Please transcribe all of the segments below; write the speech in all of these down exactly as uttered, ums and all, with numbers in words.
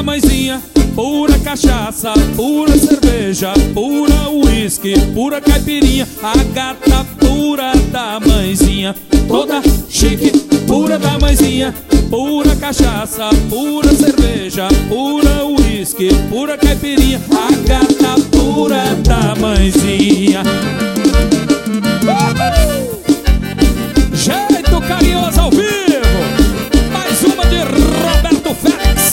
mãezinha, pura cachaça, pura cerveja, pura uísque, pura caipirinha. A gata pura da mãezinha, toda chique, pura da mãezinha, pura cachaça, pura cerveja, pura uísque, pura caipirinha. A gata pura da mãezinha. Uhul! Jeito Carinhoso ao vivo, mais uma de Roberto Félix.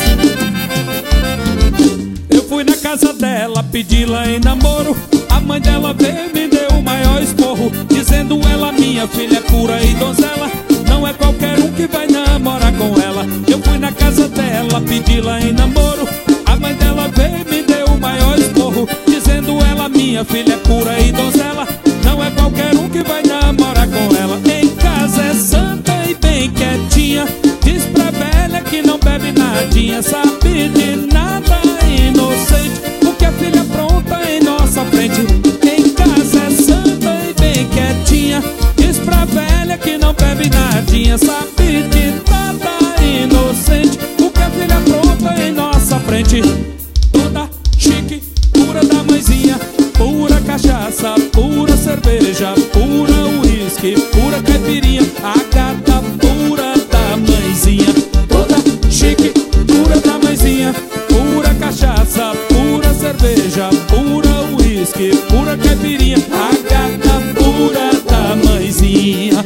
Eu fui na casa dela, pedi-la em namoro. A mãe dela veio e me deu o maior esporro, dizendo ela, minha filha é pura e donzela, não é qualquer um que vai namorar com ela. Eu fui na casa dela, pedi-la em namoro. A mãe dela veio e me deu o maior esporro, dizendo ela, minha filha é pura e donzela, não é qualquer um que vai namorar com ela. Em casa é santa e bem quietinha, diz pra velha que não bebe nadinha, sabe de nada, inocente, porque a filha pronta em nossa frente. Em casa é santa e bem quietinha, diz pra velha que não bebe nadinha, sabe de nada, inocente, porque a filha pronta em nossa frente. Toda chique, pura da mãezinha, pura cachaça, pura cerveja, pura uísque, pura caipirinha. A gata pura da mãezinha, toda chique, pura da mãezinha, pura cachaça, pura cerveja, pura uísque, pura caipirinha. A gata pura da mãezinha.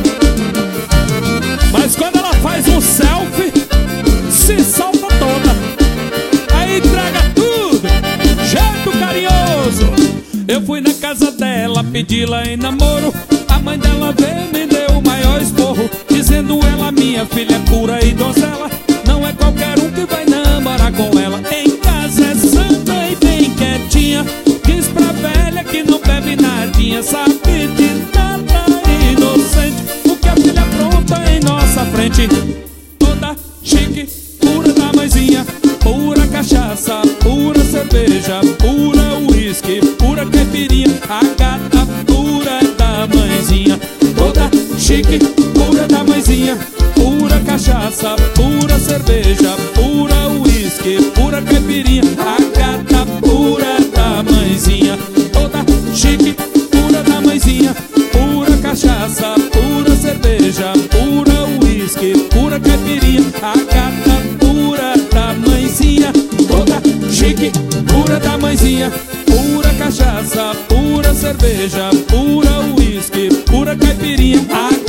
Mas quando ela faz um selfie, se solta toda, aí traga tudo, jeito carinhoso. Eu fui na casa dela, pedi-la em namoro. A mãe dela veio e me deu o maior esporro, dizendo ela, minha filha é pura e donzela, não é qualquer um que vai namorar com ela. Em casa é santa e bem quietinha, diz pra velha que não bebe nadinha, sabe de nada, inocente, porque a filha pronta em nossa frente. Toda chique, pura da mãezinha, pura cachaça, pura cerveja, pura uísque, pura caipirinha. A gata pura da mãezinha, toda chique, pura da mãezinha, pura cachaça, pura cerveja, pura uísque, pura caipirinha. A gata pura da mãezinha, toda chique, pura da mãezinha, pura cachaça, pura cerveja, pura uísque, pura caipirinha. A gata pura da mãezinha, toda chique, pura da mãezinha, pura cachaça, pura cerveja, pura uísque, pura caipirinha. A